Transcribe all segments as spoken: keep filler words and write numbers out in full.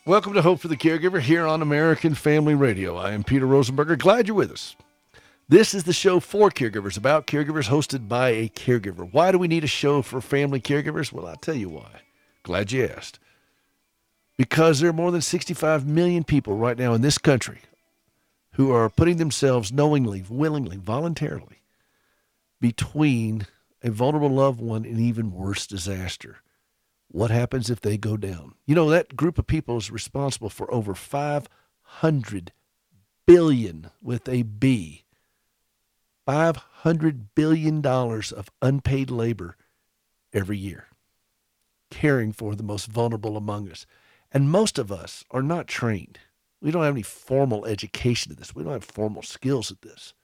Welcome to Hope for the Caregiver here on American Family Radio. I am Peter Rosenberger. Glad you're with us. This is the show for caregivers, about caregivers, hosted by a caregiver. Why do we need a show for family caregivers? Well, I'll tell you why. Glad you asked. Because there are more than sixty-five million people right now in this country who are putting themselves knowingly, willingly, voluntarily between a vulnerable loved one and even worse disaster. What happens if they go down? You know, that group of people is responsible for over five hundred billion dollars with a B, five hundred billion dollars of unpaid labor every year, caring for the most vulnerable among us. And most of us are not trained. We don't have any formal education at this. We don't have formal skills at this.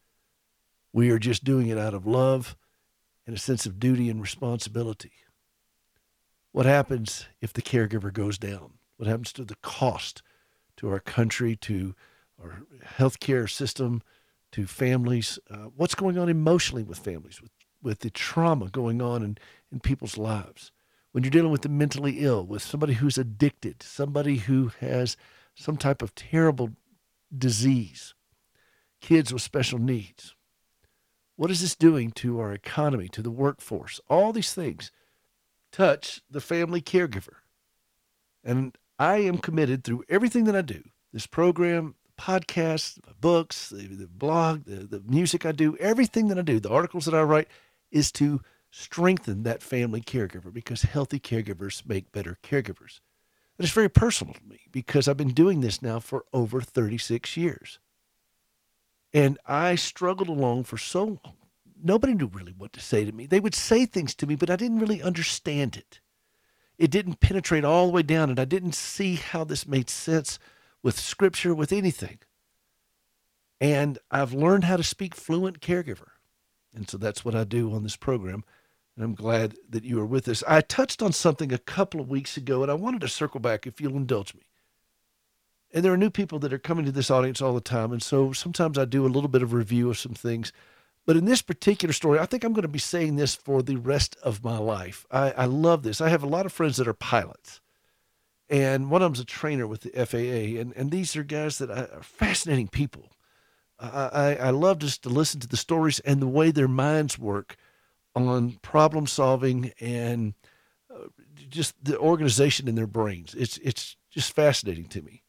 We are just doing it out of love and a sense of duty and responsibility. What happens if the caregiver goes down? What happens to the cost to our country, to our healthcare system, to families? Uh, what's going on emotionally with families, with, with the trauma going on in, in people's lives? When you're dealing with the mentally ill, with somebody who's addicted, somebody who has some type of terrible disease, kids with special needs. What is this doing to our economy, to the workforce? All these things touch the family caregiver. And I am committed through everything that I do, this program, podcasts, books, the, the blog, the, the music I do, everything that I do, the articles that I write, is to strengthen that family caregiver, because healthy caregivers make better caregivers. And it's very personal to me because I've been doing this now for over thirty-six years. And I struggled along for so long. Nobody knew really what to say to me. They would say things to me, but I didn't really understand it. It didn't penetrate all the way down, and I didn't see how this made sense with scripture, with anything. And I've learned how to speak fluent caregiver. And so that's what I do on this program. And I'm glad that you are with us. I touched on something a couple of weeks ago, and I wanted to circle back, if you'll indulge me. And there are new people that are coming to this audience all the time, and so sometimes I do a little bit of review of some things. But in this particular story, I think I'm going to be saying this for the rest of my life. I, I love this. I have a lot of friends that are pilots, and one of them's a trainer with the F A A, and, and these are guys that are fascinating people. I, I, I love just to listen to the stories and the way their minds work on problem solving and uh, just the organization in their brains. It's, it's just fascinating to me.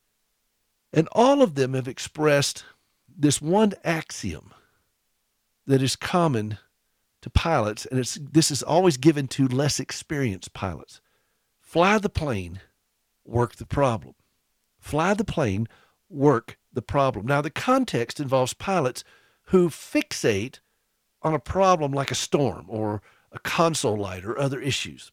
And all of them have expressed this one axiom that is common to pilots, and it's this is always given to less experienced pilots. Fly the plane, work the problem. Fly the plane, work the problem. Now, the context involves pilots who fixate on a problem like a storm or a console light or other issues.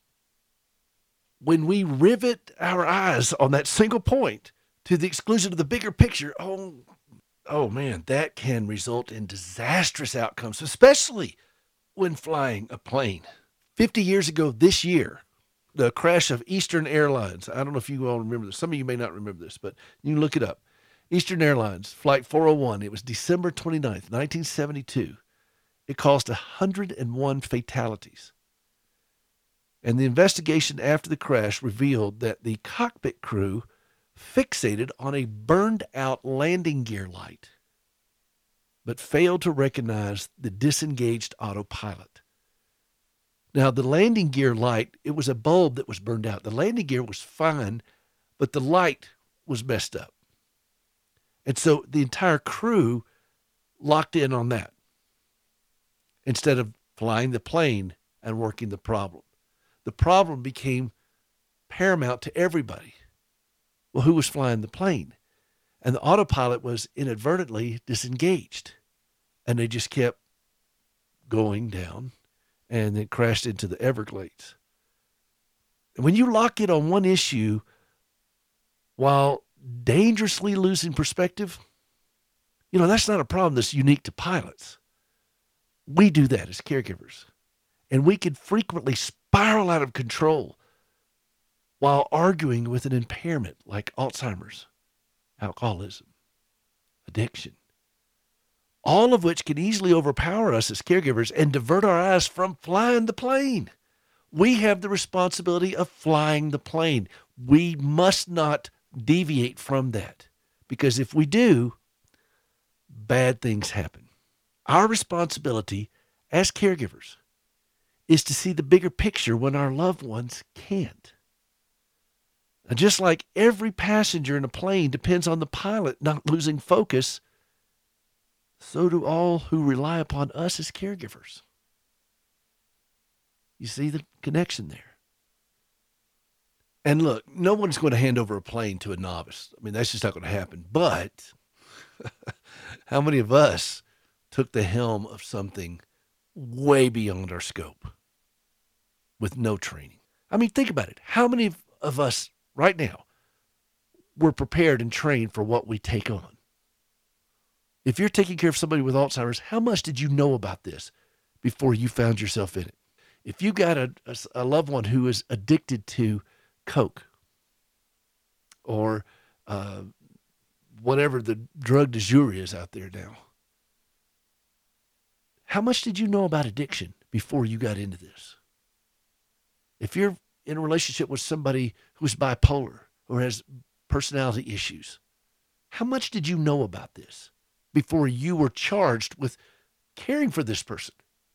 When we rivet our eyes on that single point to the exclusion of the bigger picture, oh, Oh man, that can result in disastrous outcomes, especially when flying a plane. fifty years ago this year, the crash of Eastern Airlines. I don't know if you all remember this. Some of you may not remember this, but you can look it up. Eastern Airlines, Flight four oh one. It was December twenty-ninth, nineteen seventy-two. It caused one hundred one fatalities. And the investigation after the crash revealed that the cockpit crew fixated on a burned-out landing gear light, but failed to recognize the disengaged autopilot. Now, the landing gear light, it was a bulb that was burned out. The landing gear was fine, but the light was messed up. And so the entire crew locked in on that instead of flying the plane and working the problem. The problem became paramount to everybody. Well, who was flying the plane? And the autopilot was inadvertently disengaged. And they just kept going down and then crashed into the Everglades. And when you lock in on one issue while dangerously losing perspective, you know, that's not a problem that's unique to pilots. We do that as caregivers. And we can frequently spiral out of control while arguing with an impairment like Alzheimer's, alcoholism, addiction, all of which can easily overpower us as caregivers and divert our eyes from flying the plane. We have the responsibility of flying the plane. We must not deviate from that, because if we do, bad things happen. Our responsibility as caregivers is to see the bigger picture when our loved ones can't. And just like every passenger in a plane depends on the pilot not losing focus, so do all who rely upon us as caregivers. You see the connection there? And look, no one's going to hand over a plane to a novice. I mean, that's just not going to happen. But how many of us took the helm of something way beyond our scope with no training? I mean, think about it. How many of us right now were prepared and trained for what we take on? If you're taking care of somebody with Alzheimer's, how much did you know about this before you found yourself in it? If you got a, a, a loved one who is addicted to Coke or uh, whatever the drug du jour is out there now, how much did you know about addiction before you got into this? If you're in a relationship with somebody who's bipolar or has personality issues, how much did you know about this before you were charged with caring for this person?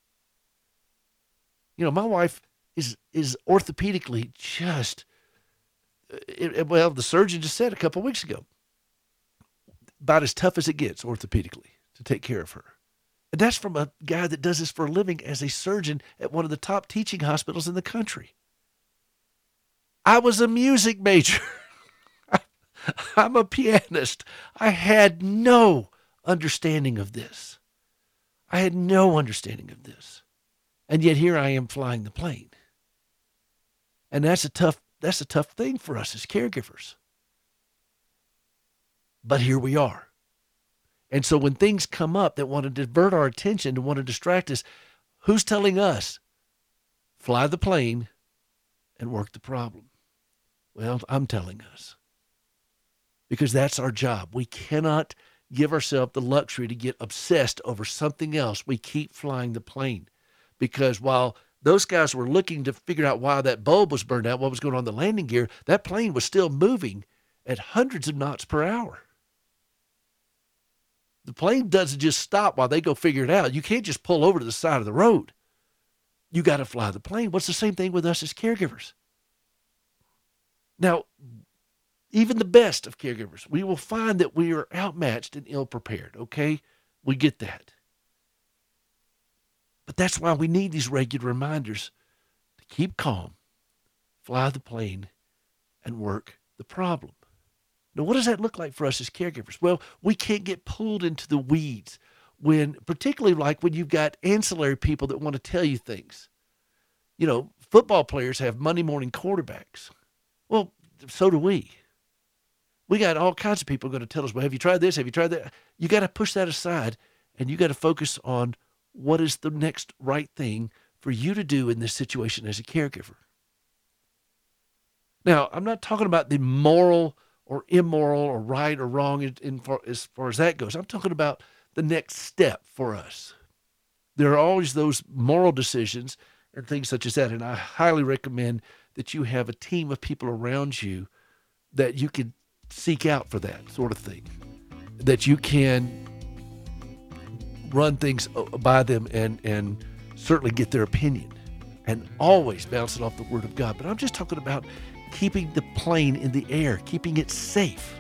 You know, my wife is is orthopedically just, it, it, well, the surgeon just said a couple of weeks ago, about as tough as it gets orthopedically to take care of her. And that's from a guy that does this for a living as a surgeon at one of the top teaching hospitals in the country. I was a music major. I'm a pianist. I had no understanding of this. I had no understanding of this. And yet here I am flying the plane. And that's a tough, that's a tough thing for us as caregivers. But here we are. And so when things come up that want to divert our attention, to want to distract us, who's telling us? Fly the plane and work the problem. Well, I'm telling us. Because that's our job. We cannot give ourselves the luxury to get obsessed over something else. We keep flying the plane. Because while those guys were looking to figure out why that bulb was burned out, what was going on in the landing gear, that plane was still moving at hundreds of knots per hour. The plane doesn't just stop while they go figure it out. You can't just pull over to the side of the road. You got to fly the plane. What's the same thing with us as caregivers? Now, even the best of caregivers, we will find that we are outmatched and ill-prepared, okay? We get that. But that's why we need these regular reminders to keep calm, fly the plane, and work the problem. Now, what does that look like for us as caregivers? Well, we can't get pulled into the weeds when, particularly like when you've got ancillary people that want to tell you things. You know, football players have Monday morning quarterbacks. Well, so do we. We got all kinds of people going to tell us, well, have you tried this? Have you tried that? You got to push that aside, and you got to focus on what is the next right thing for you to do in this situation as a caregiver. Now, I'm not talking about the moral or immoral or right or wrong in, in far, as far as that goes. I'm talking about the next step for us. There are always those moral decisions and things such as that, and I highly recommend that you have a team of people around you that you can seek out for that sort of thing, that you can run things by them and, and certainly get their opinion and always bounce it off the Word of God. But I'm just talking about keeping the plane in the air, keeping it safe,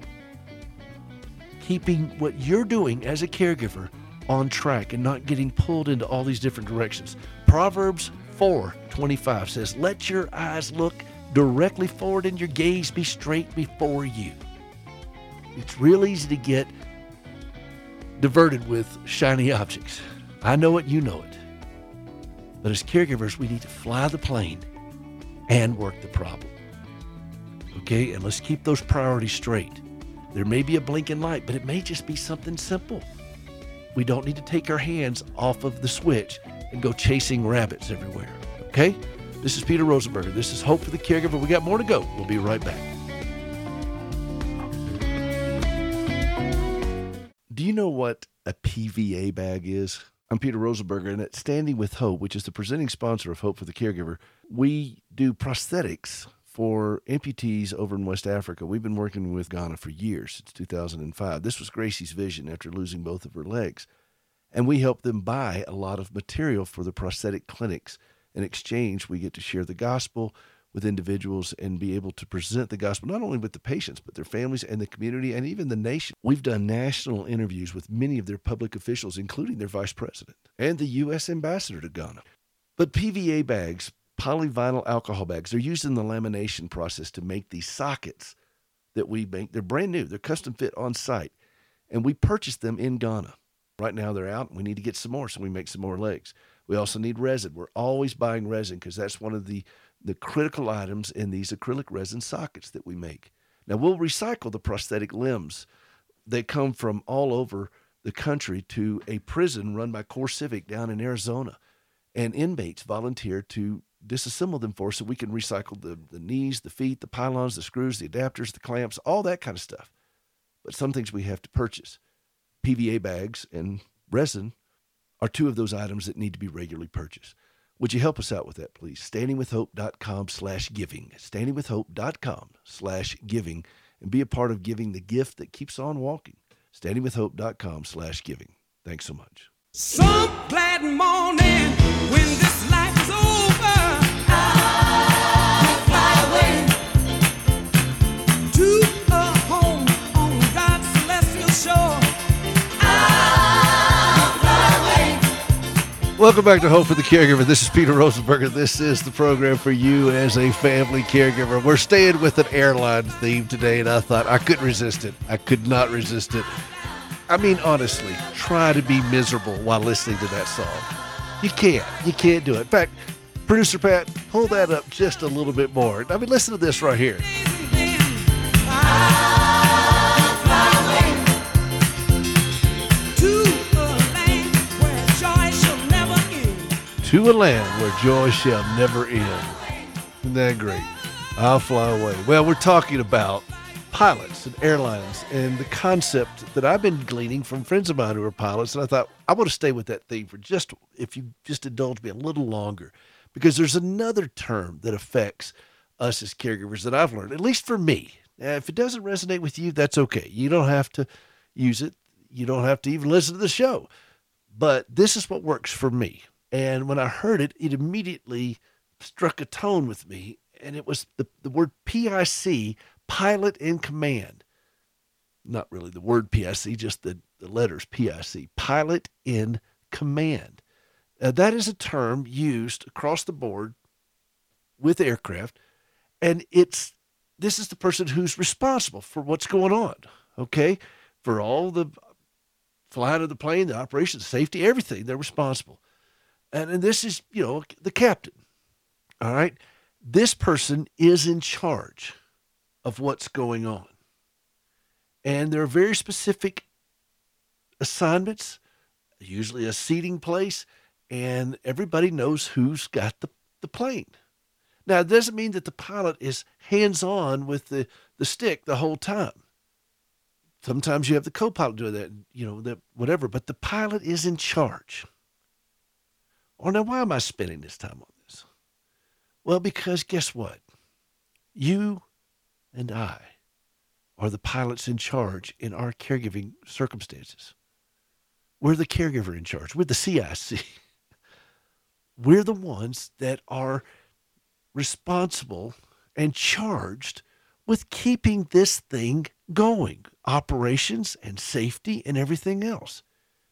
keeping what you're doing as a caregiver on track and not getting pulled into all these different directions. Proverbs four twenty-five says, let your eyes look directly forward and your gaze be straight before you. It's real easy to get diverted with shiny objects. I know it, you know it. But as caregivers, we need to fly the plane and work the problem. Okay, and let's keep those priorities straight. There may be a blinking light, but it may just be something simple. We don't need to take our hands off of the switch and go chasing rabbits everywhere. Okay? This is Peter Rosenberger. This is Hope for the Caregiver. We got more to go. We'll be right back. Do you know what a P V A bag is? I'm Peter Rosenberger, and at Standing with Hope, which is the presenting sponsor of Hope for the Caregiver, We do prosthetics for amputees over in West Africa. We've been working with Ghana for years, since two thousand five. This was Gracie's vision after losing both of her legs. And we help them buy a lot of material for the prosthetic clinics. In exchange, we get to share the gospel with individuals and be able to present the gospel not only with the patients, but their families and the community and even the nation. We've done national interviews with many of their public officials, including their vice president and the U S ambassador to Ghana. But P V A bags, polyvinyl alcohol bags, they're used in the lamination process to make these sockets that we make. They're brand new. They're custom fit on site. And we purchased them in Ghana. Right now they're out, and we need to get some more, so we make some more legs. We also need resin. We're always buying resin because that's one of the, the critical items in these acrylic resin sockets that we make. Now, we'll recycle the prosthetic limbs. They come from all over the country to a prison run by CoreCivic down in Arizona. And inmates volunteer to disassemble them for us so we can recycle the, the knees, the feet, the pylons, the screws, the adapters, the clamps, all that kind of stuff. But some things we have to purchase. P V A bags and resin are two of those items that need to be regularly purchased. Would you help us out with that, please? standingwithhope.com slash giving. standingwithhope.com slash giving. And be a part of giving the gift that keeps on walking. standingwithhope.com slash giving. Thanks so much. Some glad morning when this life is over, I'll fly away to a home on God's celestial shore. I'll fly away. Welcome back to Hope for the Caregiver. This is Peter Rosenberger. This is the program for you as a family caregiver. We're staying with an airline theme today, and I thought I couldn't resist it. I could not resist it. I mean, honestly, try to be miserable while listening to that song. You can't. You can't do it. In fact, Producer Pat, pull that up just a little bit more. I mean, listen to this right here. I'll fly away to a land where joy shall never end. To a land where joy shall never end. Isn't that great? I'll fly away. Well, we're talking about pilots and airlines and the concept that I've been gleaning from friends of mine who are pilots. And I thought, I want to stay with that theme for just, if you just indulge me a little longer, because there's another term that affects us as caregivers that I've learned, at least for me. Now, if it doesn't resonate with you, that's okay. You don't have to use it. You don't have to even listen to the show. But this is what works for me. And when I heard it, it immediately struck a tone with me. And it was the, the word P I C, pilot in command. Not really the word P I C, just the, the letters P I C, pilot in command. Uh, that is a term used across the board with aircraft, and it's this is the person who's responsible for what's going on, okay? For all the flying of the plane, the operation, the safety, everything, they're responsible. And, and this is, you know, the captain, all right? This person is in charge of what's going on. And there are very specific assignments, usually a seating place, and everybody knows who's got the, the plane. Now, it doesn't mean that the pilot is hands-on with the, the stick the whole time. Sometimes you have the co-pilot doing that, you know, that whatever, but the pilot is in charge. Or now, why am I spending this time on this? Well, because guess what? You and I are the pilots in charge in our caregiving circumstances. We're the caregiver in charge. We're the C I C. We're the ones that are responsible and charged with keeping this thing going, operations and safety and everything else.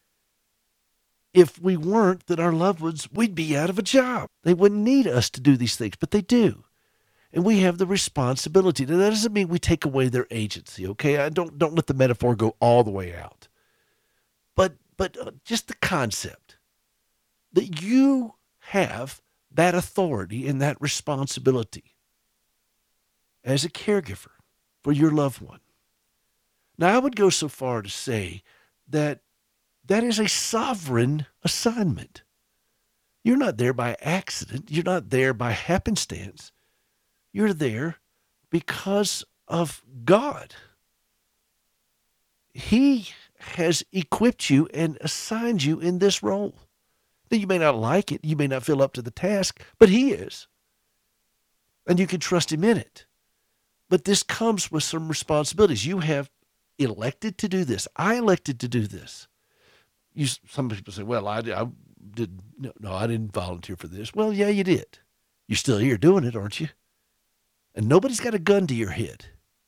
If we weren't, then our loved ones, we'd be out of a job. They wouldn't need us to do these things, but they do. And we have the responsibility. Now, that doesn't mean we take away their agency, okay? I don't don't let the metaphor go all the way out. But but uh, just the concept that you have that authority and that responsibility as a caregiver for your loved one. Now, I would go so far to say that that is a sovereign assignment. You're not there by accident. You're not there by happenstance. You're there because of God. He has equipped you and assigned you in this role. Now, you may not like it. You may not feel up to the task, but he is. and you can trust him in it. But this comes with some responsibilities. You have elected to do this. I elected to do this. You, some people say, well, I, I did, no, no, I didn't volunteer for this. Well, yeah, you did. You're still here doing it, aren't you? And nobody's got a gun to your head.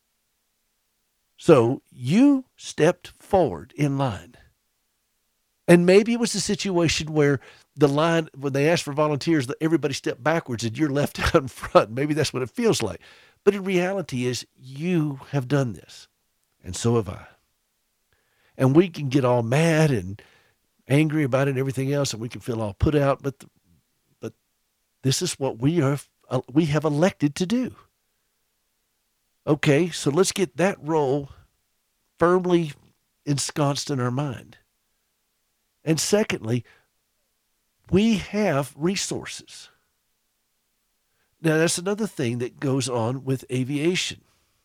So you stepped forward in line. And maybe it was a situation where the line, when they asked for volunteers, that everybody stepped backwards and you're left out in front. Maybe that's what it feels like. But in reality is you have done this, and so have I. And we can get all mad and angry about it and everything else, and we can feel all put out, but the, but this is what we are uh, we have elected to do. Okay, so let's get that role firmly ensconced in our mind. And secondly, we have resources. Now, that's another thing that goes on with aviation.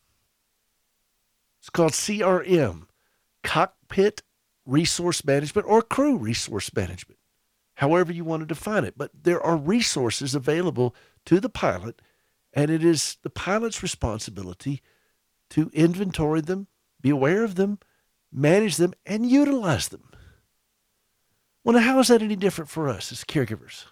It's called C R M, Cockpit Resource Management, or Crew Resource Management, however you want to define it. But there are resources available to the pilot, and it is the pilot's responsibility to inventory them, be aware of them, manage them, and utilize them. Well, now, how is that any different for us as caregivers?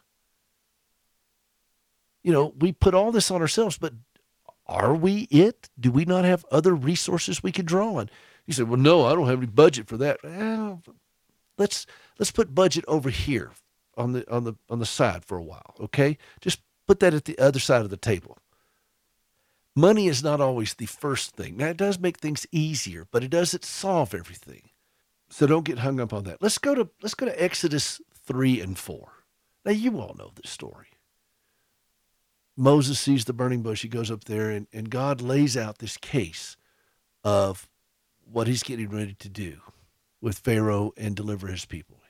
You know, we put all this on ourselves, but are we it? Do we not have other resources we could draw on? You say, well, no, I don't have any budget for that. Well, let's let's put budget over here on the on the on the side for a while, okay? Just put that at the other side of the table. Money is not always the first thing. Now, it does make things easier, but it doesn't solve everything. So don't get hung up on that. Let's go to let's go to Exodus three and four. Now, you all know this story. Moses sees the burning bush. He goes up there, and, and God lays out this case of what he's getting ready to do with Pharaoh and deliver his people.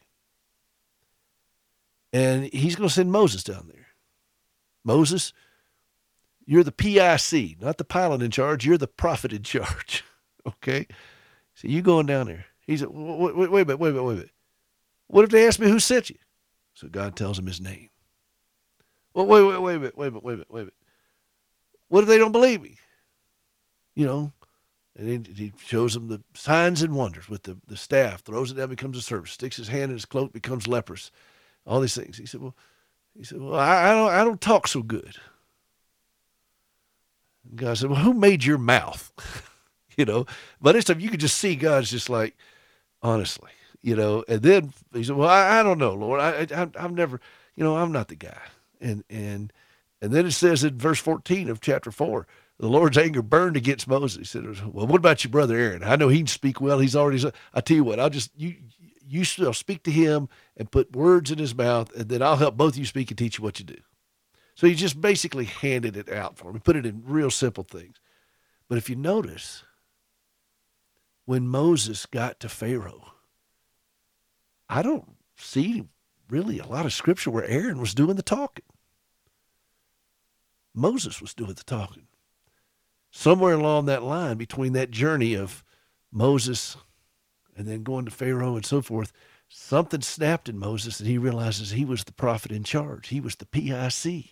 And he's going to send Moses down there. Moses, you're the P I C, not the pilot in charge. You're the prophet in charge, okay? So you going down there. He said, wait, wait, wait a minute, wait a minute, wait a minute. What if they ask me who sent you? So God tells him his name. Well, wait, wait, wait a minute, wait a minute, wait a minute, wait a minute. What if they don't believe me? You know, and he, he shows them the signs and wonders with the, the staff, throws it down, becomes a serpent, sticks his hand in his cloak, becomes leprous, all these things. He said, well, he said, well, I, I don't, I don't talk so good. And God said, well, who made your mouth? You know, by this time you could just see God's just like, honestly, you know. And then he said, well, I, I don't know, Lord. I, I, I've never, you know, I'm not the guy. And and and then it says in verse fourteen of chapter four, the Lord's anger burned against Moses. He said, well, what about your brother Aaron? I know he can speak well. He's already, I tell you what, I'll just, you you still speak to him and put words in his mouth, and then I'll help both of you speak and teach you what you do. So he just basically handed it out for him. He put it in real simple things. But if you notice, when Moses got to Pharaoh, I don't see really a lot of scripture where Aaron was doing the talking. Moses was doing the talking. Somewhere along that line between that journey of Moses and then going to Pharaoh and so forth, something snapped in Moses and he realizes he was the prophet in charge. He was the P I C.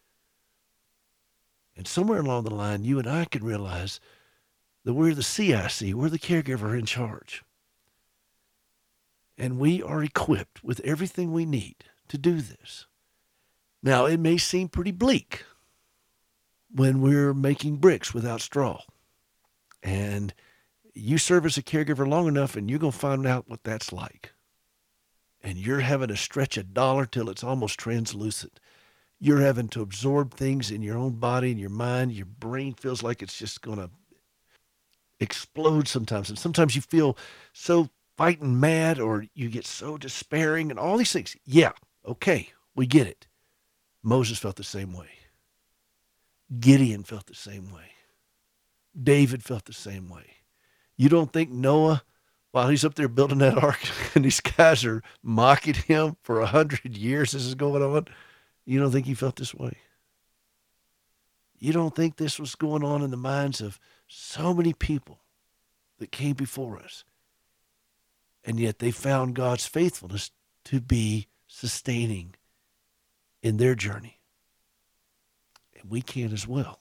And somewhere along the line, you and I can realize that we're the C I C. We're the caregiver in charge. And we are equipped with everything we need to do this. Now, it may seem pretty bleak when we're making bricks without straw. And you serve as a caregiver long enough and you're going to find out what that's like. And you're having to stretch a dollar till it's almost translucent. You're having to absorb things in your own body and your mind. Your brain feels like it's just going to explode sometimes. And sometimes you feel so fighting mad, or you get so despairing and all these things. Yeah, okay, we get it. Moses felt the same way. Gideon felt the same way. David felt the same way. You don't think Noah, while he's up there building that ark and these guys are mocking him for a hundred years this is going on, you don't think he felt this way? You don't think this was going on in the minds of so many people that came before us? And yet they found God's faithfulness to be sustaining in their journey. And we can as well.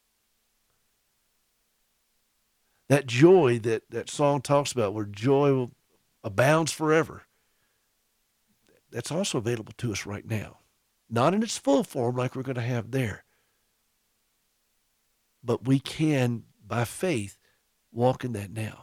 That joy that that song talks about, where joy abounds forever, that's also available to us right now. Not in its full form like we're going to have there. But we can, by faith, walk in that now.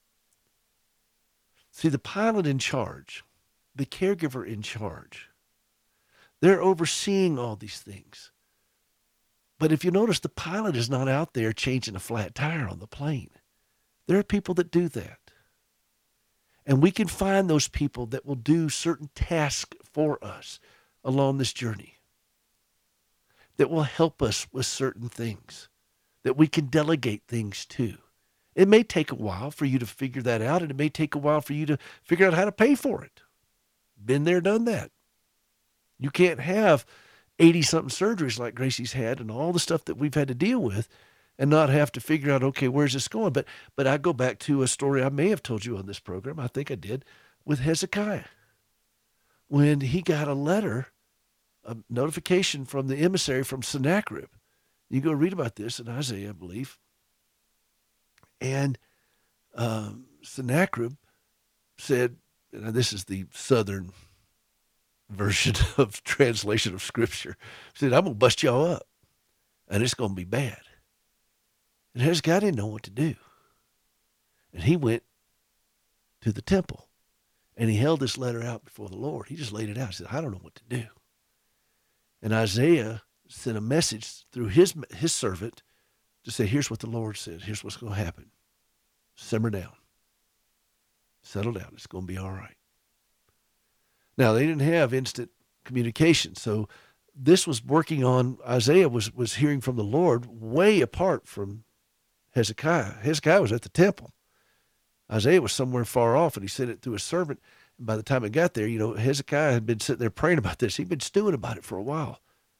See, the pilot in charge, the caregiver in charge, they're overseeing all these things. But if you notice, the pilot is not out there changing a flat tire on the plane. There are people that do that. And we can find those people that will do certain tasks for us along this journey, that will help us with certain things, that we can delegate things to. It may take a while for you to figure that out, and it may take a while for you to figure out how to pay for it. Been there, done that. You can't have eighty-something surgeries like Gracie's had and all the stuff that we've had to deal with and not have to figure out, okay, where's this going? But but I go back to a story I may have told you on this program, I think I did, with Hezekiah. When he got a letter, a notification from the emissary from Sennacherib. You go read about this in Isaiah, I believe. And um, Sennacherib said, and this is the southern version of translation of Scripture, said, I'm going to bust y'all up, and it's going to be bad. And Hezekiah didn't know what to do. And he went to the temple, and he held this letter out before the Lord. He just laid it out. He said, I don't know what to do. And Isaiah sent a message through his his servant to say, here's what the Lord said. Here's what's going to happen. Simmer down. Settle down. It's going to be all right. Now, they didn't have instant communication, so this was working on, Isaiah was, was hearing from the Lord way apart from Hezekiah. Hezekiah was at the temple. Isaiah was somewhere far off, and he sent it through a servant. And by the time it got there, you know, Hezekiah had been sitting there praying about this. He'd been stewing about it for a while.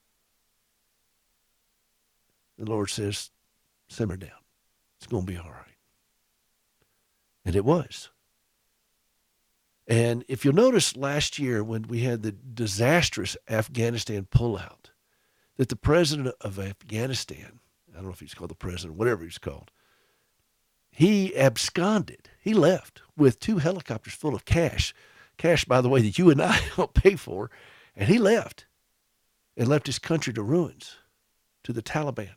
The Lord says, simmer down. It's going to be all right. And it was. And if you'll notice last year when we had the disastrous Afghanistan pullout, that the president of Afghanistan, I don't know if he's called the president, whatever he's called, he absconded. He left with two helicopters full of cash. Cash, by the way, that you and I don't pay for. And he left and left his country to ruins, to the Taliban.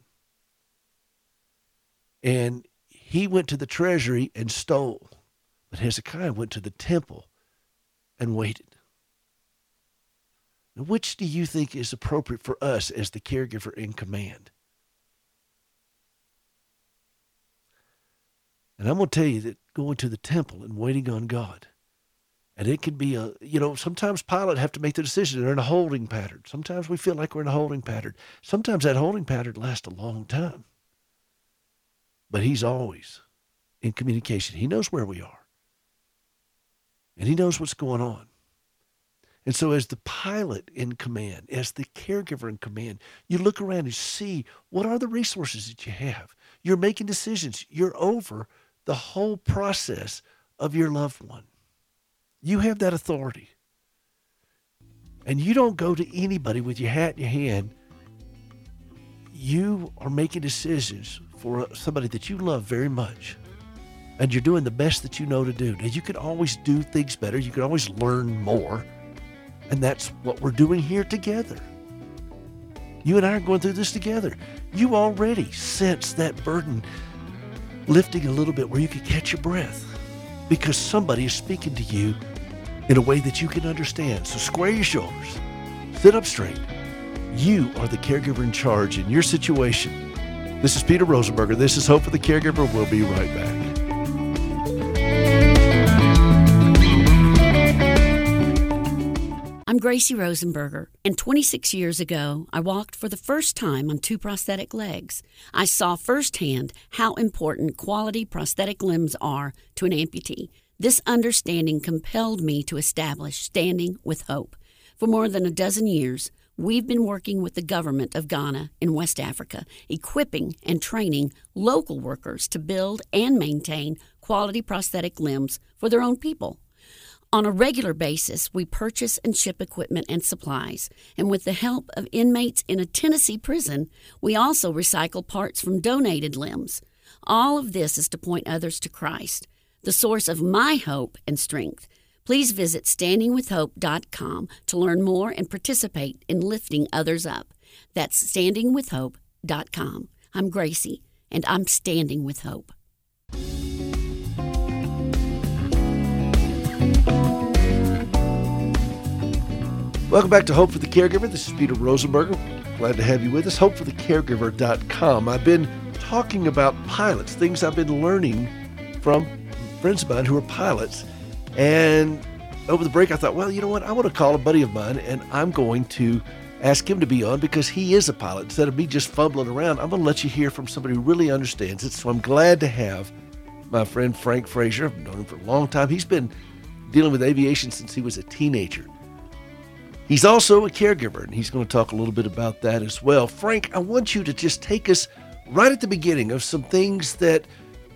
And he went to the treasury and stole. But Hezekiah went to the temple and waited. Now, which do you think is appropriate for us as the caregiver in command? And I'm going to tell you that going to the temple and waiting on God, and it can be a, you know, sometimes pilots have to make the decision. They're in a holding pattern. Sometimes we feel like we're in a holding pattern. Sometimes that holding pattern lasts a long time. But he's always in communication. He knows where we are. And he knows what's going on. And so as the pilot in command, as the caregiver in command, you look around and see what are the resources that you have. You're making decisions. You're over the whole process of your loved one. You have that authority. And you don't go to anybody with your hat in your hand. You are making decisions for somebody that you love very much. And you're doing the best that you know to do. Now, you can always do things better. You can always learn more. And that's what we're doing here together. You and I are going through this together. You already sense that burden lifting a little bit where you can catch your breath because somebody is speaking to you in a way that you can understand. So square your shoulders. Sit up straight. You are the caregiver in charge in your situation. This is Peter Rosenberger. This is Hope for the Caregiver. We'll be right back. I'm Gracie Rosenberger, and twenty-six years ago, I walked for the first time on two prosthetic legs. I saw firsthand how important quality prosthetic limbs are to an amputee. This understanding compelled me to establish Standing with Hope. For more than a dozen years, we've been working with the government of Ghana in West Africa, equipping and training local workers to build and maintain quality prosthetic limbs for their own people. On a regular basis, we purchase and ship equipment and supplies, and with the help of inmates in a Tennessee prison, we also recycle parts from donated limbs. All of this is to point others to Christ, the source of my hope and strength. Please visit standing with hope dot com to learn more and participate in lifting others up. That's standing with hope dot com. I'm Gracie, and I'm standing with hope. Welcome back to Hope for the Caregiver. This is Peter Rosenberger. Glad to have you with us. hope for the caregiver dot com. I've been talking about pilots, things I've been learning from friends of mine who are pilots. And over the break, I thought, well, you know what? I want to call a buddy of mine, and I'm going to ask him to be on because he is a pilot. Instead of me just fumbling around, I'm going to let you hear from somebody who really understands it. So I'm glad to have my friend Frank Frazier. I've known him for a long time. He's been dealing with aviation since he was a teenager. He's also a caregiver, and he's going to talk a little bit about that as well. Frank, I want you to just take us right at the beginning of some things that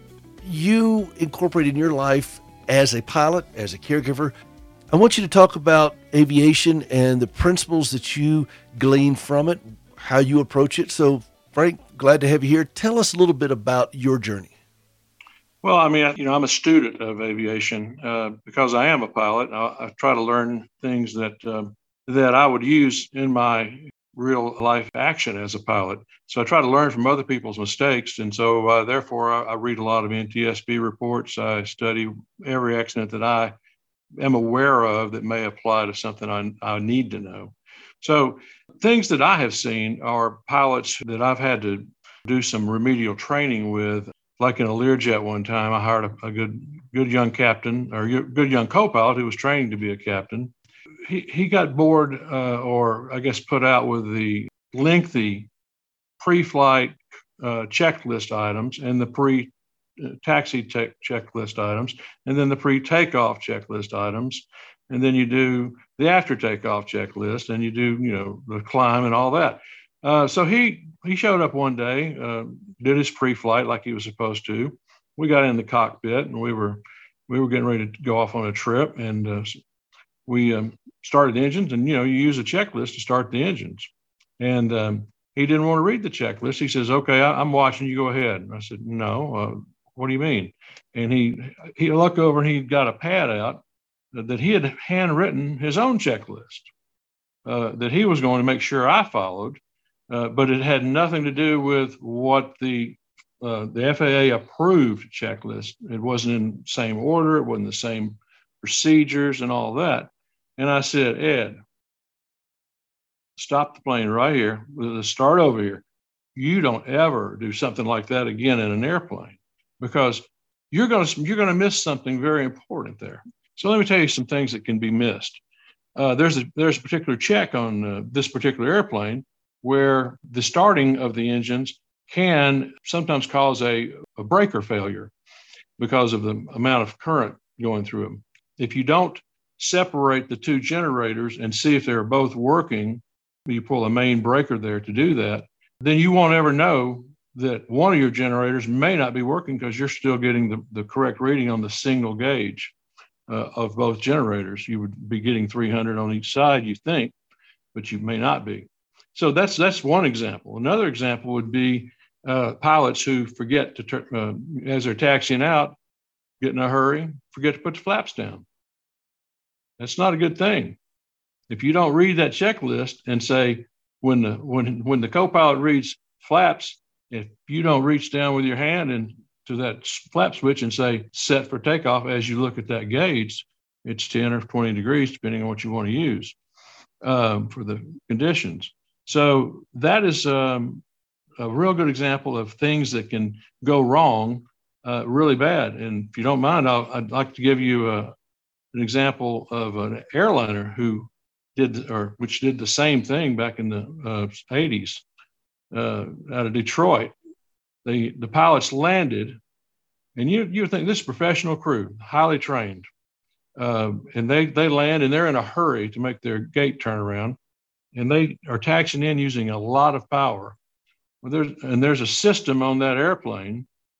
you incorporate in your life as a pilot, as a caregiver. I want you to talk about aviation and the principles that you glean from it, how you approach it. So, Frank, glad to have you here. Tell us a little bit about your journey. Well, I mean, you know, I'm a student of aviation uh, because I am a pilot. I, I try to learn things that um, that I would use in my real life action as a pilot. So I try to learn from other people's mistakes. And so uh, therefore, I, I read a lot of N T S B reports. I study every accident that I am aware of that may apply to something I, I need to know. So things that I have seen are pilots that I've had to do some remedial training with. Like in a Learjet one time, I hired a, a good good young captain or good young co-pilot who was training to be a captain. He, he got bored uh, or I guess put out with the lengthy pre-flight uh, checklist items and the pre-taxi te- checklist items, and then the pre-takeoff checklist items. And then you do the after takeoff checklist, and you do, you know, the climb and all that. Uh, so he he showed up one day, uh, did his pre-flight like he was supposed to. We got in the cockpit and we were we were getting ready to go off on a trip, and uh, we um, started the engines. And you know, you use a checklist to start the engines. And um, he didn't want to read the checklist. He says, "Okay, I, I'm watching. You go ahead." And I said, "No. Uh, what do you mean?" And he he looked over and he got a pad out that he had handwritten his own checklist uh, that he was going to make sure I followed. Uh, but it had nothing to do with what the uh, the F A A approved checklist. It wasn't in the same order. It wasn't the same procedures and all that. And I said, "Ed, stop the plane right here. Let's start over here. You don't ever do something like that again in an airplane, because you're going to you're going to miss something very important there." So let me tell you some things that can be missed. Uh, there's a there's a particular check on uh, this particular airplane where the starting of the engines can sometimes cause a, a breaker failure because of the amount of current going through them. If you don't separate the two generators and see if they're both working, you pull a main breaker there to do that, then you won't ever know that one of your generators may not be working because you're still getting the, the correct reading on the single gauge uh, of both generators. You would be getting three hundred on each side, you think, but you may not be. So that's that's one example. Another example would be uh, pilots who forget to, tur- uh, as they're taxiing out, get in a hurry, forget to put the flaps down. That's not a good thing. If you don't read that checklist and say, when the when when the co-pilot reads flaps, if you don't reach down with your hand and to that flap switch and say set for takeoff as you look at that gauge, it's ten or twenty degrees, depending on what you want to use um, for the conditions. So that is um, a real good example of things that can go wrong uh, really bad. And if you don't mind, I'll, I'd like to give you a, an example of an airliner who did, or which did the same thing back in the uh, eighties uh, out of Detroit. The the pilots landed, and you you think this is professional crew, highly trained, uh, and they they land and they're in a hurry to make their gate turnaround. And they are taxiing in using a lot of power. Well, there's, and there's a system on that airplane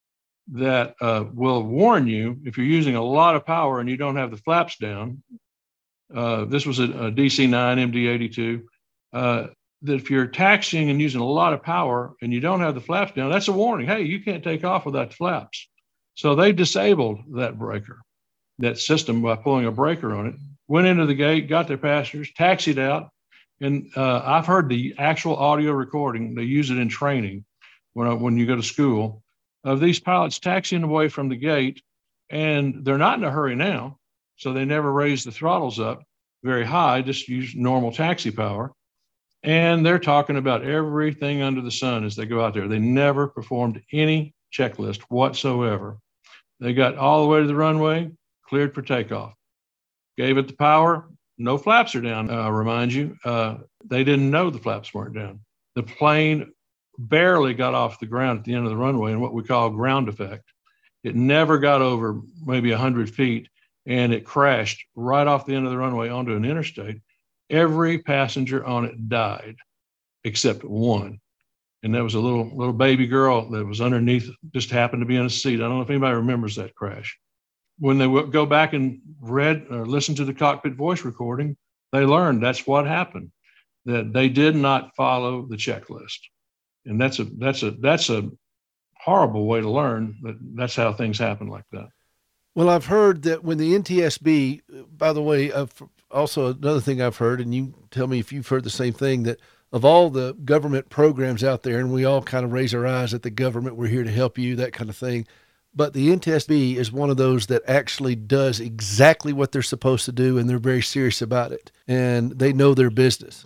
that uh, will warn you if you're using a lot of power and you don't have the flaps down. Uh, this was a, a D C nine M D eighty-two. Uh, that if you're taxiing and using a lot of power and you don't have the flaps down, that's a warning. Hey, you can't take off without the flaps. So they disabled that breaker, that system, by pulling a breaker on it, went into the gate, got their passengers, taxied out. And uh, I've heard the actual audio recording. They use it in training when, I, when you go to school, of these pilots taxiing away from the gate, and they're not in a hurry now. So they never raise the throttles up very high, just use normal taxi power. And they're talking about everything under the sun as they go out there. They never performed any checklist whatsoever. They got all the way to the runway, cleared for takeoff, gave it the power. No flaps are down, uh, remind you. Uh, they didn't know the flaps weren't down. The plane barely got off the ground at the end of the runway in what we call ground effect. It never got over maybe one hundred feet, and it crashed right off the end of the runway onto an interstate. Every passenger on it died except one. And that was a little little baby girl that was underneath, just happened to be in a seat. I don't know if anybody remembers that crash. When they w- go back and read or listen to the cockpit voice recording, they learned that's what happened, that they did not follow the checklist. And that's a that's a that's a horrible way to learn that that's how things happen like that. Well, I've heard that when the N T S B, by the way, uh, also another thing I've heard, and you tell me if you've heard the same thing, that of all the government programs out there, and we all kind of raise our eyes at the government, we're here to help you, that kind of thing. But the N T S B is one of those that actually does exactly what they're supposed to do, and they're very serious about it, and they know their business.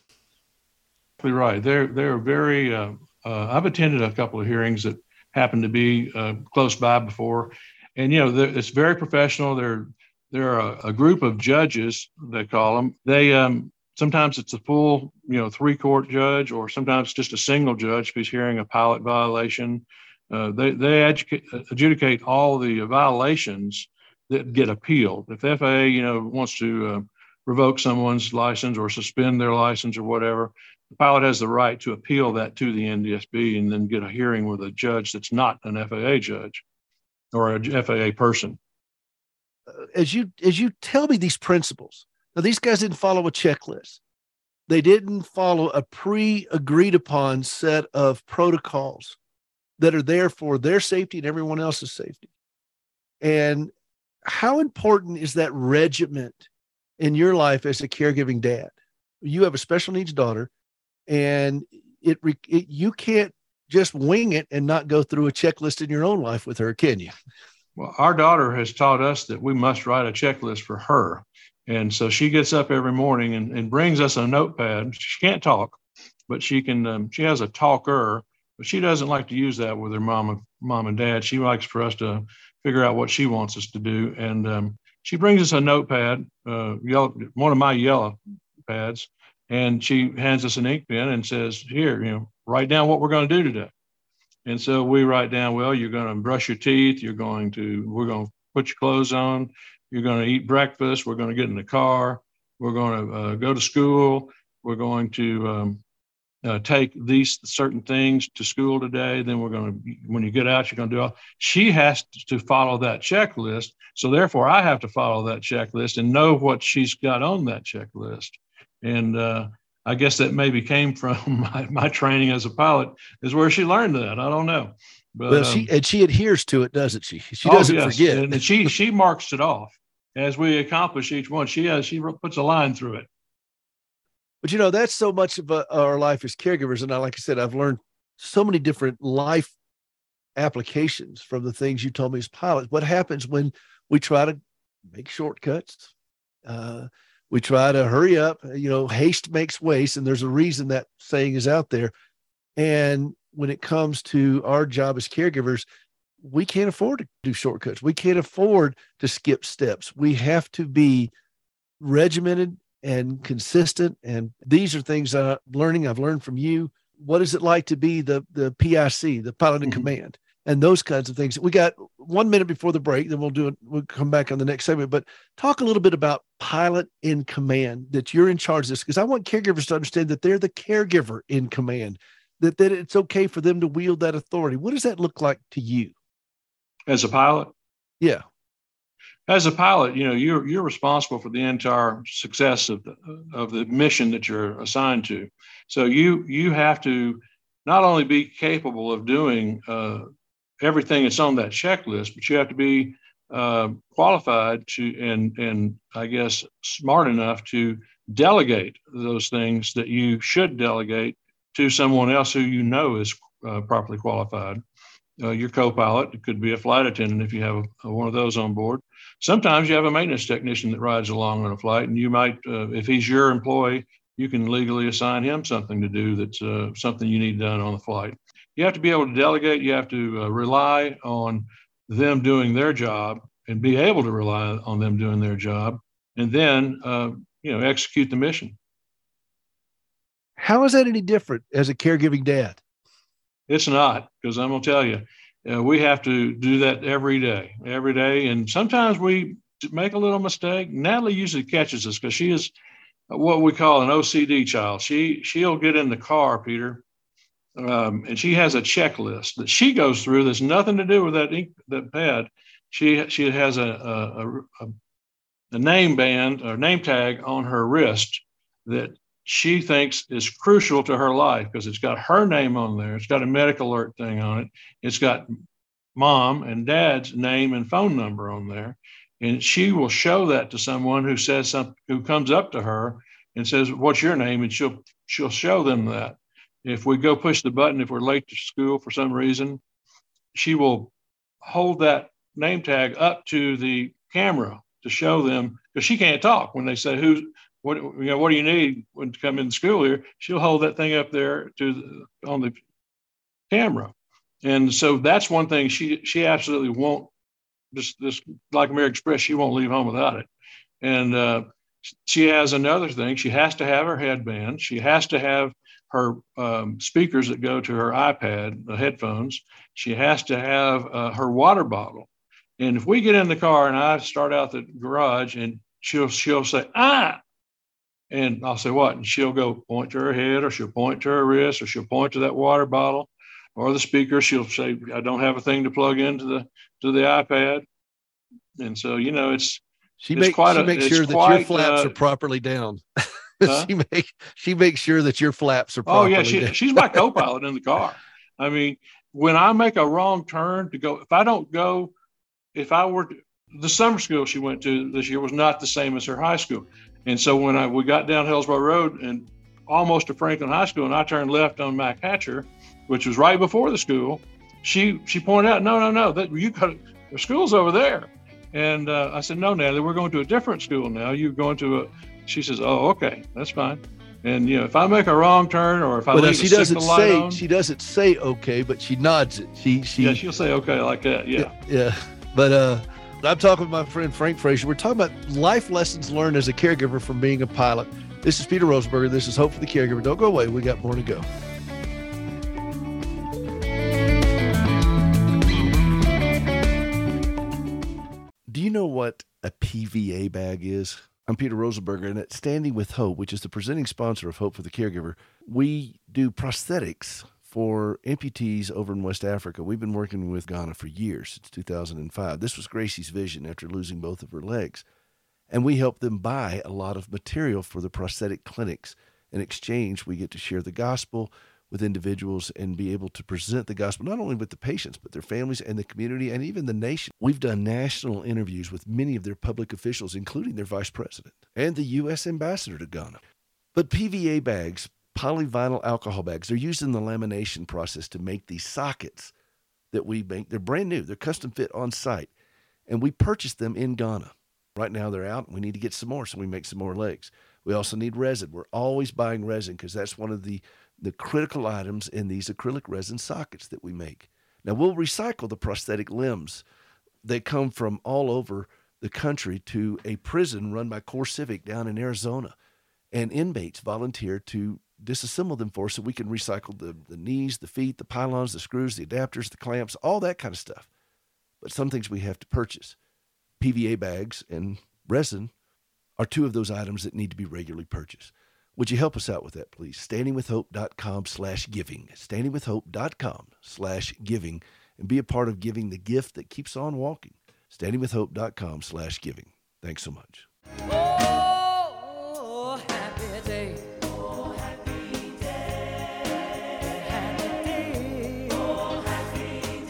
Right. They're, they're very, uh, uh, I've attended a couple of hearings that happened to be uh, close by before. And, you know, it's very professional. They're, they're a, a group of judges, they call them. They, um, sometimes it's a full, you know, three court judge, or sometimes just a single judge who's hearing a pilot violation. Uh, they, they educate, adjudicate all the violations that get appealed. If the F A A, you know, wants to uh, revoke someone's license or suspend their license or whatever, the pilot has the right to appeal that to the N T S B and then get a hearing with a judge that's not an F A A judge or a F A A person. As you as you tell me these principles, now these guys didn't follow a checklist. They didn't follow a pre-agreed upon set of protocols that are there for their safety and everyone else's safety. And how important is that regiment in your life as a caregiving dad? You have a special needs daughter, and it, it you can't just wing it and not go through a checklist in your own life with her, can you? Well, our daughter has taught us that we must write a checklist for her. And so she gets up every morning and, and brings us a notepad. She can't talk, but she can, um, she has a talker, but she doesn't like to use that with her mom and mom and dad. She likes for us to figure out what she wants us to do. And um, she brings us a notepad, uh, yellow, one of my yellow pads, and she hands us an ink pen and says, here, you know, write down what we're going to do today. And so we write down, well, you're going to brush your teeth. You're going to, we're going to put your clothes on. You're going to eat breakfast. We're going to get in the car. We're going to uh, go to school. We're going to um, uh, take these certain things to school today. Then we're going to, when you get out, you're going to do all. She has to follow that checklist. So therefore, I have to follow that checklist and know what she's got on that checklist. And uh, I guess that maybe came from my, my training as a pilot, is where she learned that. I don't know. But well, she, um, and she adheres to it, doesn't she? She oh, doesn't yes. forget. And she, she marks it off as we accomplish each one. She has, she puts a line through it. But, you know, that's so much of a, our life as caregivers. And I, like I said, I've learned so many different life applications from the things you told me as pilots. What happens when we try to make shortcuts? Uh, we try to hurry up, you know, haste makes waste. And there's a reason that saying is out there. And when it comes to our job as caregivers, we can't afford to do shortcuts. We can't afford to skip steps. We have to be regimented and consistent. And these are things that I'm learning. I've learned from you. What is it like to be the, the P I C, the pilot in mm-hmm. command, and those kinds of things? We got one minute before the break, then we'll do it. We'll come back on the next segment, but talk a little bit about pilot in command, that you're in charge of this, because I want caregivers to understand that they're the caregiver in command, that, that it's okay for them to wield that authority. What does that look like to you? As a pilot? Yeah. As a pilot, you know, you're you're responsible for the entire success of the of the mission that you're assigned to. So you you have to not only be capable of doing uh, everything that's on that checklist, but you have to be uh, qualified to and and I guess smart enough to delegate those things that you should delegate to someone else who you know is uh, properly qualified. Uh, your co-pilot, it could be a flight attendant if you have a, a, one of those on board. Sometimes you have a maintenance technician that rides along on a flight, and you might, uh, if he's your employee, you can legally assign him something to do that's uh, something you need done on the flight. You have to be able to delegate. You have to uh, rely on them doing their job and be able to rely on them doing their job, and then, uh, you know, execute the mission. How is that any different as a caregiving dad? It's not, because I'm going to tell you, uh, we have to do that every day, every day. And sometimes we make a little mistake. Natalie usually catches us because she is what we call an O C D child. She, she'll get in the car, Peter, um, and she has a checklist that she goes through. There's nothing to do with that ink, that pad. She, she has a, a, a, a name band or name tag on her wrist that she thinks is crucial to her life because it's got her name on there. It's got a medical alert thing on it. It's got mom and dad's name and phone number on there. And she will show that to someone who says something, who comes up to her and says, "What's your name?" And she'll, she'll show them that. If we go push the button, if we're late to school for some reason, she will hold that name tag up to the camera to show them, because she can't talk when they say, "Who's, What you know? What do you need when to come into school here?" She'll hold that thing up there to the, on the camera, and so that's one thing she she absolutely won't. Just this, like American Express, she won't leave home without it. And uh, she has another thing: she has to have her headband. She has to have her um, speakers that go to her iPad, the headphones. She has to have uh, her water bottle. And if we get in the car and I start out the garage, and she'll she'll say, "Ah." And I'll say, "What?" And she'll go point to her head, or she'll point to her wrist, or she'll point to that water bottle or the speaker. She'll say, "I don't have a thing to plug into the to the iPad." And so, you know, it's she it's makes quite she a, makes it's sure that quite, your flaps uh, are properly down. huh? she make she makes sure that your flaps are Oh properly yeah, she, down. she's my co-pilot in the car. I mean, when I make a wrong turn to go, if I don't go, if I were to, the summer school she went to this year was not the same as her high school. And so when I we got down Hillsborough Road and almost to Franklin High School, and I turned left on Mac Hatcher, which was right before the school, she she pointed out, "No, no, no, that you got the school's over there." And uh, I said, "No, Natalie, we're going to a different school now. You're going to a." She says, "Oh, okay, that's fine." And you know, if I make a wrong turn or if I Well, leave she a doesn't signal light say on, she doesn't say okay, but she nods it. She she yeah, she'll say okay like that. Yeah. yeah. But uh, I'm talking with my friend Frank Frazier. We're talking about life lessons learned as a caregiver from being a pilot. This is Peter Rosenberger. This is Hope for the Caregiver. Don't go away. We got more to go. Do you know what a P V A bag is? I'm Peter Rosenberger, and at Standing with Hope, which is the presenting sponsor of Hope for the Caregiver, we do prosthetics for amputees over in West Africa. We've been working with Ghana for years, since two thousand five. This was Gracie's vision after losing both of her legs. And we help them buy a lot of material for the prosthetic clinics. In exchange, we get to share the gospel with individuals and be able to present the gospel, not only with the patients, but their families and the community and even the nation. We've done national interviews with many of their public officials, including their vice president and the U S ambassador to Ghana. But P V A bags, polyvinyl alcohol bags, they're used in the lamination process to make these sockets that we make. They're brand new. They're custom fit on site. And we purchased them in Ghana. Right now they're out, and we need to get some more, so we make some more legs. We also need resin. We're always buying resin because that's one of the, the critical items in these acrylic resin sockets that we make. Now, we'll recycle the prosthetic limbs. They come from all over the country to a prison run by CoreCivic down in Arizona. And inmates volunteer to disassemble them for us so we can recycle the, the knees, the feet, the pylons, the screws, the adapters, the clamps, all that kind of stuff. But some things we have to purchase. P V A bags and resin are two of those items that need to be regularly purchased. Would you help us out with that, please? standing with hope dot com slash giving. standing with hope dot com slash giving. and be a part of giving the gift that keeps on walking. standingwithhope.com slash giving. Thanks so much. Oh, happy day. Oh, happy day. Happy day. Oh, happy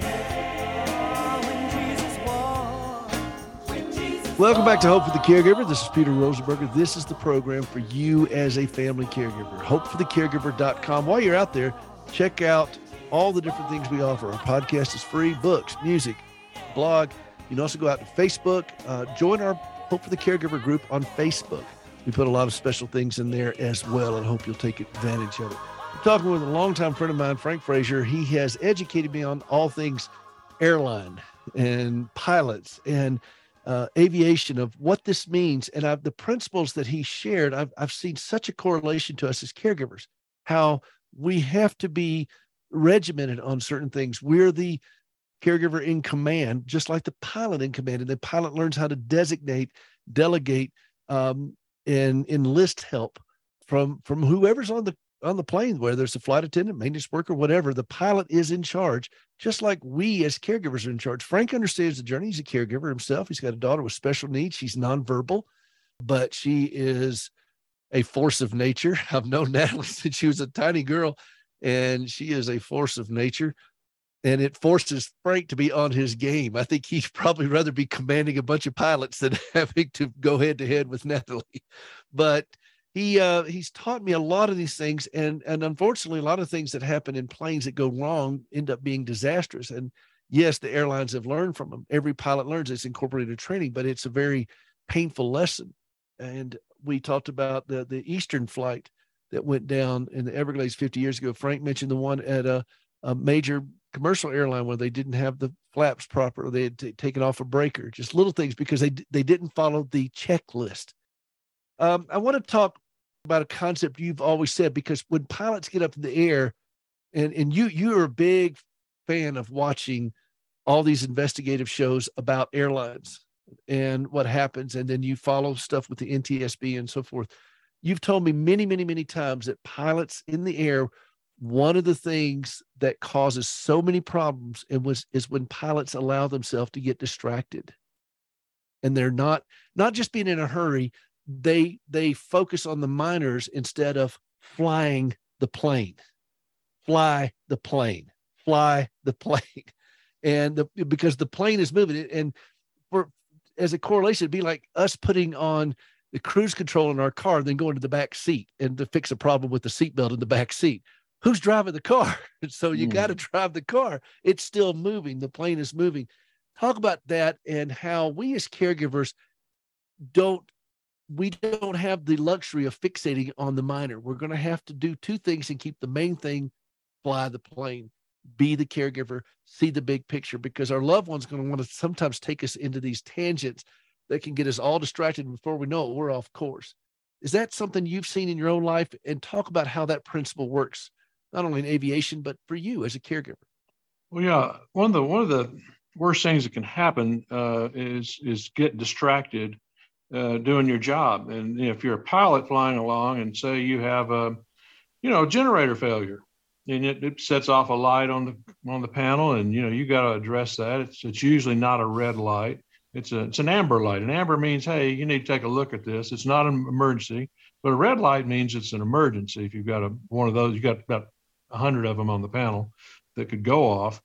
day. When Jesus walked. When Jesus Welcome back to Hope for the Caregiver. This is Peter Rosenberger. This is the program for you as a family caregiver. hope for the caregiver dot com. While you're out there, check out all the different things we offer. Our podcast is free, books, music, blog. You can also go out to Facebook, uh, join our Hope for the Caregiver group on Facebook. We put a lot of special things in there as well, and hope you'll take advantage of it. I'm talking with a longtime friend of mine, Frank Frazier. He has educated me on all things airline and pilots and uh, aviation, of what this means. And I've, the principles that he shared, I've, I've seen such a correlation to us as caregivers, how we have to be regimented on certain things. We're the caregiver in command, just like the pilot in command. And the pilot learns how to designate, delegate, um, and enlist help from, from whoever's on the, on the plane, whether it's a flight attendant, maintenance worker, whatever. The pilot is in charge, just like we as caregivers are in charge. Frank understands the journey. He's a caregiver himself. He's got a daughter with special needs. She's nonverbal, but she is a force of nature. I've known Natalie since she was a tiny girl, and she is a force of nature. And it forces Frank to be on his game. I think he'd probably rather be commanding a bunch of pilots than having to go head to head with Natalie. But he uh, he's taught me a lot of these things. And, and unfortunately, a lot of things that happen in planes that go wrong end up being disastrous. And yes, the airlines have learned from them. Every pilot learns. It's incorporated training, but it's a very painful lesson. And we talked about the, the Eastern flight that went down in the Everglades fifty years ago. Frank mentioned the one at a, a major commercial airline where they didn't have the flaps proper. They had t- taken off a breaker, just little things because they, they didn't follow the checklist. Um, I want to talk about a concept you've always said, because when pilots get up in the air, and, and you, you're a big fan of watching all these investigative shows about airlines and what happens. And then you follow stuff with the N T S B and so forth. You've told me many, many, many times that pilots in the air, one of the things that causes so many problems and was is when pilots allow themselves to get distracted, and they're not not just being in a hurry. They they focus on the minors instead of flying the plane, fly the plane, fly the plane, and the, because the plane is moving. And for as a correlation, it'd be like us putting on the cruise control in our car, then going to the back seat and to fix a problem with the seatbelt in the back seat. Who's driving the car? So you mm. got to drive the car. It's still moving. The plane is moving. Talk about that and how we as caregivers don't, we don't have the luxury of fixating on the minor. We're going to have to do two things and keep the main thing, fly the plane, be the caregiver, see the big picture, because our loved one's going to want to sometimes take us into these tangents that can get us all distracted. Before we know it, we're off course. Is that something you've seen in your own life? And talk about how that principle works, not only in aviation, but for you as a caregiver. Well, yeah, one of the one of the worst things that can happen uh, is is get distracted uh, doing your job. And if you're a pilot flying along, and say you have a, you know, generator failure, and it, it sets off a light on the on the panel, and you know you got to address that. It's it's usually not a red light. It's a it's an amber light. An amber means, hey, you need to take a look at this. It's not an emergency, but a red light means it's an emergency. If you've got a one of those, you got about a hundred of them on the panel that could go off.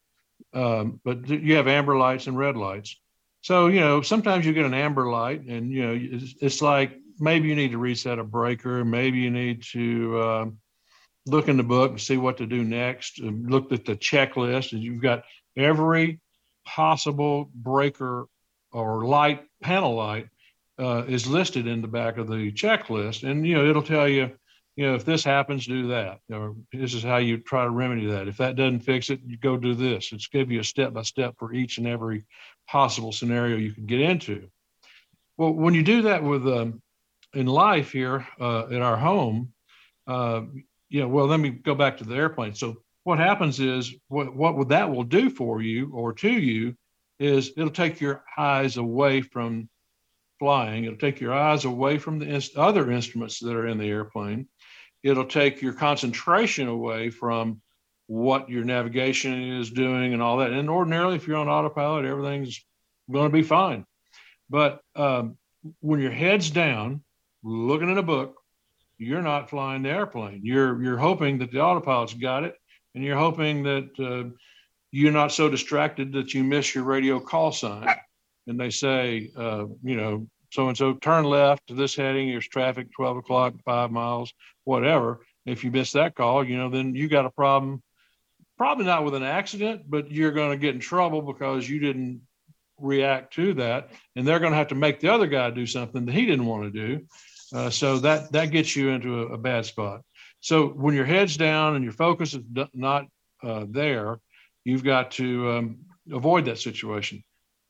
Um, but you have amber lights and red lights. So, you know, sometimes you get an amber light and, you know, it's, it's like maybe you need to reset a breaker. Maybe you need to uh, look in the book and see what to do next. Look at the checklist, and you've got every possible breaker or light, panel light uh, is listed in the back of the checklist. And, you know, it'll tell you, you know, if this happens, do that. Or this is how you try to remedy that. If that doesn't fix it, you go do this. It's give you a step-by-step for each and every possible scenario you can get into. Well, when you do that with um, in life here uh, in our home, uh, you know, well, let me go back to the airplane. So what happens is what, what that will do for you or to you is it'll take your eyes away from flying. It'll take your eyes away from the inst- other instruments that are in the airplane. It'll take your concentration away from what your navigation is doing and all that. And ordinarily, if you're on autopilot, everything's going to be fine. But um, when your head's down, looking at a book, you're not flying the airplane. You're you're hoping that the autopilot's got it, and you're hoping that uh, you're not so distracted that you miss your radio call sign. And they say, uh, you know, so-and-so turn left to this heading, there's traffic, twelve o'clock, five miles, whatever. If you miss that call, you know, then you got a problem, probably not with an accident, but you're going to get in trouble because you didn't react to that. And they're going to have to make the other guy do something that he didn't want to do. Uh, so that, that gets you into a, a bad spot. So when your head's down and your focus is not uh, there, you've got to um, avoid that situation.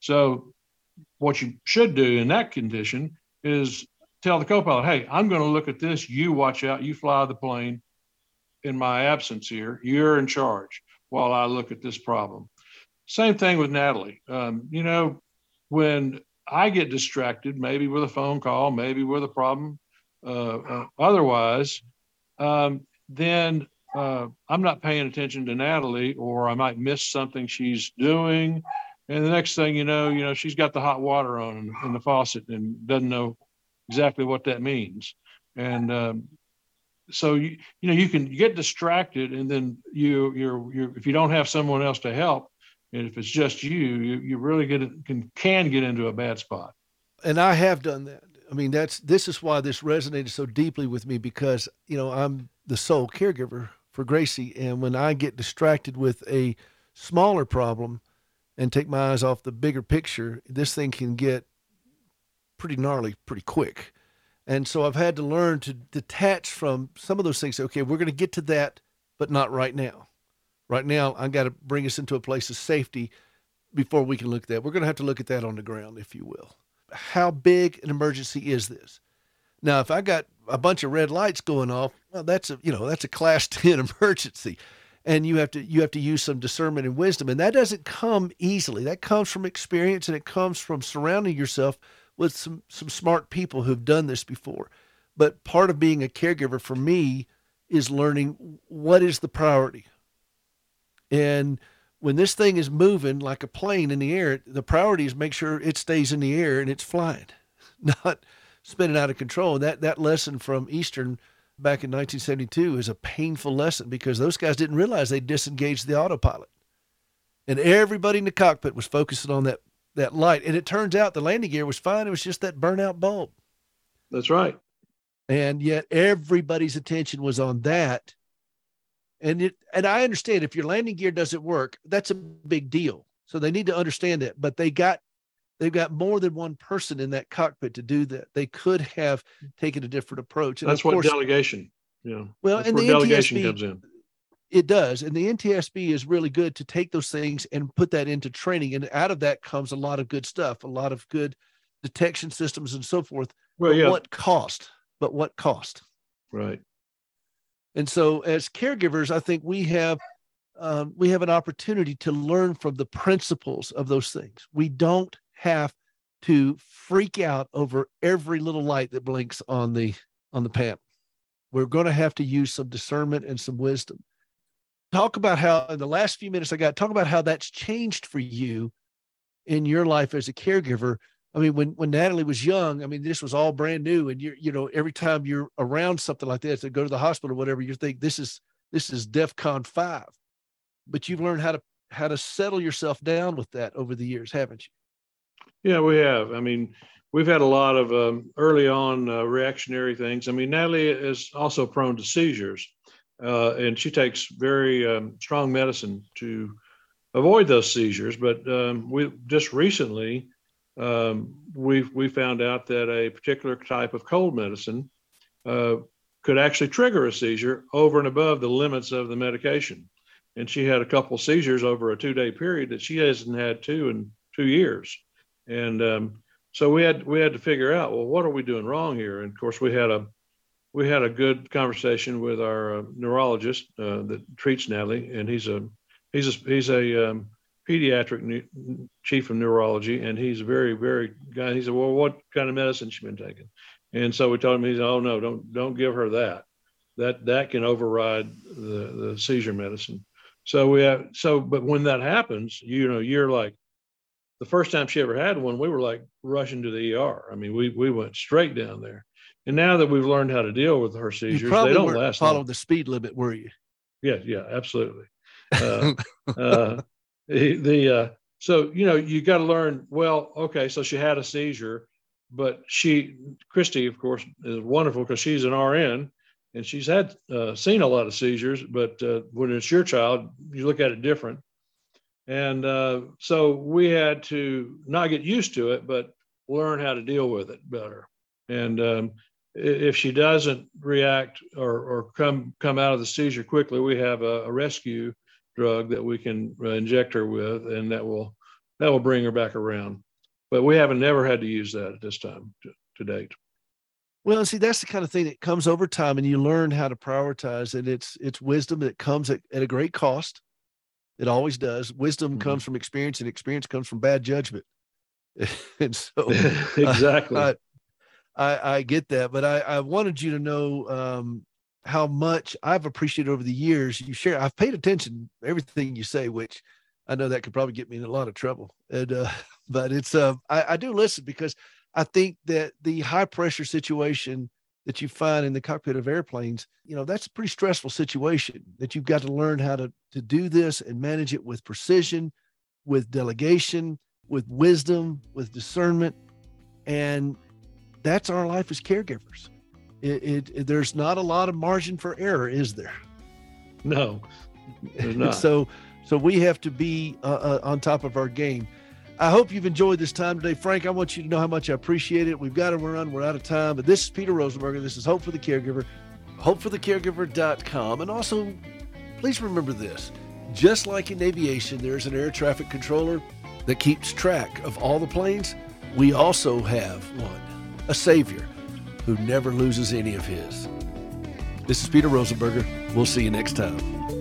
So what you should do in that condition is tell the co-pilot, hey, I'm going to look at this. You watch out. You fly the plane in my absence here. You're in charge while I look at this problem. Same thing with Natalie. Um, you know, when I get distracted, maybe with a phone call, maybe with a problem, uh, uh, otherwise, um, then uh, I'm not paying attention to Natalie, or I might miss something she's doing. And the next thing you know, you know, she's got the hot water on in, in the faucet and doesn't know exactly what that means. And um, so, you, you know, you can get distracted, and then you, you're, you're, if you don't have someone else to help, and if it's just you, you, you really get can can get into a bad spot. And I have done that. I mean, that's this is why this resonated so deeply with me, because, you know, I'm the sole caregiver for Gracie. And when I get distracted with a smaller problem and take my eyes off the bigger picture, this thing can get pretty gnarly pretty quick. And so I've had to learn to detach from some of those things. Okay, we're going to get to that, but not right now. Right now, I've got to bring us into a place of safety before we can look at that. We're going to have to look at that on the ground, if you will. How big an emergency is this? Now, if I got a bunch of red lights going off, well, that's a, you know, that's a class ten emergency. And you have to, you have to use some discernment and wisdom. And that doesn't come easily. That comes from experience, and it comes from surrounding yourself with some, some smart people who've done this before. But part of being a caregiver for me is learning what is the priority. And when this thing is moving like a plane in the air, the priority is make sure it stays in the air and it's flying, not spinning out of control. And that, that lesson from Eastern back in nineteen seventy-two is a painful lesson, because those guys didn't realize they disengaged the autopilot. And everybody in the cockpit was focusing on that, that light. And it turns out the landing gear was fine. It was just that burnout bulb. That's right. And yet everybody's attention was on that. And it, and I understand if your landing gear doesn't work, that's a big deal. So they need to understand that, but they got, they've got more than one person in that cockpit to do that. They could have taken a different approach. And that's what course, delegation, yeah. Well, that's and where the delegation N T S B, comes in. It does. And the N T S B is really good to take those things and put that into training. And out of that comes a lot of good stuff, a lot of good detection systems and so forth. Well, but yeah. what cost? But what cost? Right. And so as caregivers, I think we have um, we have an opportunity to learn from the principles of those things. We don't have to freak out over every little light that blinks on the on the panel. We're going to have to use some discernment and some wisdom. Talk about how, in the last few minutes I got, talk about how that's changed for you in your life as a caregiver. I mean, when, when Natalie was young, I mean, this was all brand new. And you're, you know, every time you're around something like this, to go to the hospital or whatever, you think this is, this is DEFCON five, but you've learned how to, how to settle yourself down with that over the years, haven't you? Yeah, we have. I mean, we've had a lot of um, early on uh, reactionary things. I mean, Natalie is also prone to seizures, uh, and she takes very um, strong medicine to avoid those seizures. But um, we just recently, Um, we we found out that a particular type of cold medicine uh, could actually trigger a seizure over and above the limits of the medication. And she had a couple seizures over a two-day period that she hasn't had two in two years. And um, so we had we had to figure out, well, what are we doing wrong here? And of course, we had a we had a good conversation with our uh, neurologist uh, that treats Natalie, and he's a he's a he's a um, pediatric ne- chief of neurology, and he's a very, very guy. He said, well, what kind of medicine she been taking? And so we told him, he said, oh no, don't, don't give her that. That, that can override the, the seizure medicine. So we have, so, but when that happens, you know, you're like, the first time she ever had one, we were like rushing to the E R. I mean, we we went straight down there. And now that we've learned how to deal with her seizures, you probably they don't weren't last following long. the speed limit, were you? Yeah, yeah, absolutely. Uh, uh, the, the uh, so you know, you got to learn. Well, okay, so she had a seizure, but she, Christy, of course, is wonderful because she's an R N and she's had uh, seen a lot of seizures. But uh, when it's your child, you look at it different. And uh, so we had to not get used to it, but learn how to deal with it better. And um, if she doesn't react or, or come come out of the seizure quickly, we have a, a rescue drug that we can uh, inject her with, and that will that will bring her back around. But we haven't never had to use that at this time to, to date. Well, see, that's the kind of thing that comes over time, and you learn how to prioritize. And it's it's wisdom that comes at, at a great cost. It always does. Wisdom mm-hmm. comes from experience, and experience comes from bad judgment. And so, exactly, I, I, I get that. But I, I wanted you to know um, how much I've appreciated over the years. You share. I've paid attention to everything you say, which I know that could probably get me in a lot of trouble. And uh, but it's uh, I, I do listen because I think that the high pressure situation that you find in the cockpit of airplanes, you know, that's a pretty stressful situation that you've got to learn how to, to do this and manage it with precision, with delegation, with wisdom, with discernment. And that's our life as caregivers. It, it, it there's not a lot of margin for error, is there? No, there's not. so, so we have to be uh, uh, on top of our game. I hope you've enjoyed this time today. Frank, I want you to know how much I appreciate it. We've got to run. We're out of time. But this is Peter Rosenberger. This is Hope for the Caregiver, hope for the caregiver dot com. And also, please remember this. Just like in aviation, there's an air traffic controller that keeps track of all the planes. We also have one, a Savior who never loses any of his. This is Peter Rosenberger. We'll see you next time.